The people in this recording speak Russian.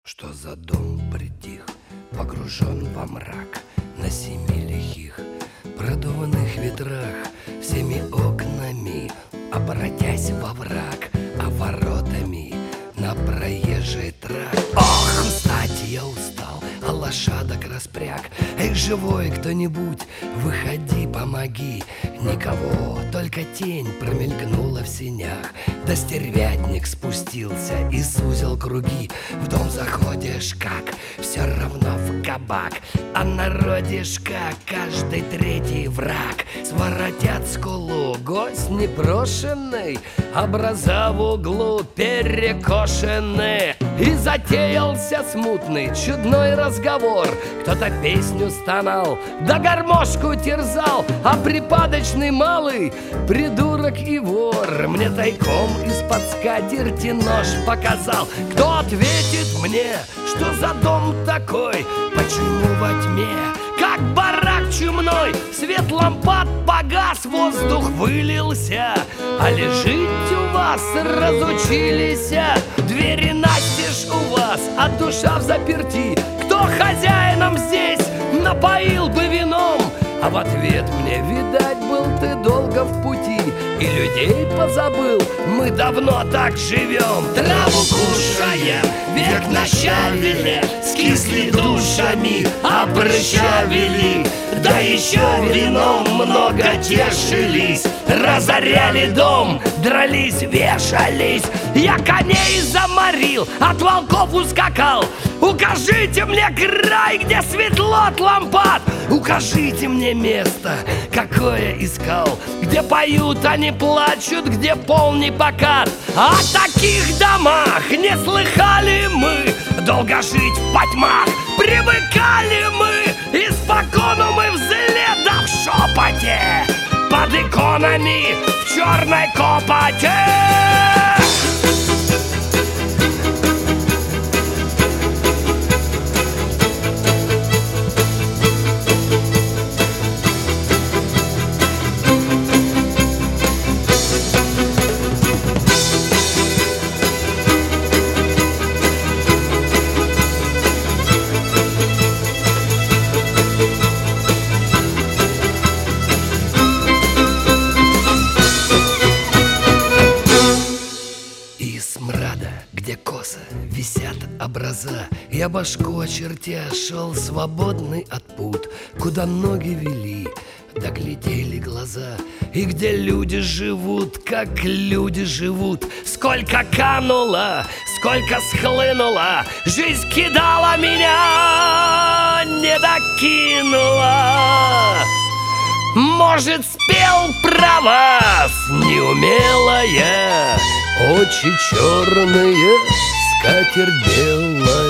Что за дом притих, погружен во мрак, на 7 лихих продуваных ветрах, всеми окнами обратясь во враг, а воротами на проезжий трак. Ох, устать я устал, а лошадок распряг. Эй, живой кто-нибудь, выходи, помоги. Никого, только тень промелькнула в сенях. Да стервятник спустился и сузил круги. В дом заходишь, как все равно в кабак, а народишка каждый третий враг. Своротят скулу, гость непрошенный, образа в углу перекошены. И затеялся смутный, чудной разговор. Кто-то песню стонал, да гармошку терзал, а припадочный малый придурок и вор мне тайком из-под скатерти нож показал. Кто ответит мне, что за дом такой? Почему во тьме, как барак чумной, свет лампад погас, воздух вылился, а ли жить у вас разучились? Двери настежь у вас, а душа в заперти. Кто хозяином здесь напоил бы вином? А в ответ мне, видать, был ты долго в пути и людей позабыл, мы давно так живем. Траву кушаем, век на щавеле, скисли душами, обращавели. Да еще вином много тешились, разоряли дом, дрались, вешались. Я коней заморил, от волков ускакал. Укажите мне край, где светло от лампад. Укажите мне место, какое искал, где поют, а не плачут, где полный покат. О таких домах не слыхали мы, долго жить в потьмах привыкали мы. Испокону мы взлета в шепоте, под иконами в черной копоте. Где косо висят образа, я башку очертя шел свободный от пут, куда ноги вели, доглядели глаза. И где люди живут, как люди живут. Сколько кануло, сколько схлынуло, жизнь кидала меня, не докинула. Может, спел про вас неумелая, очи черные, скатерть белая.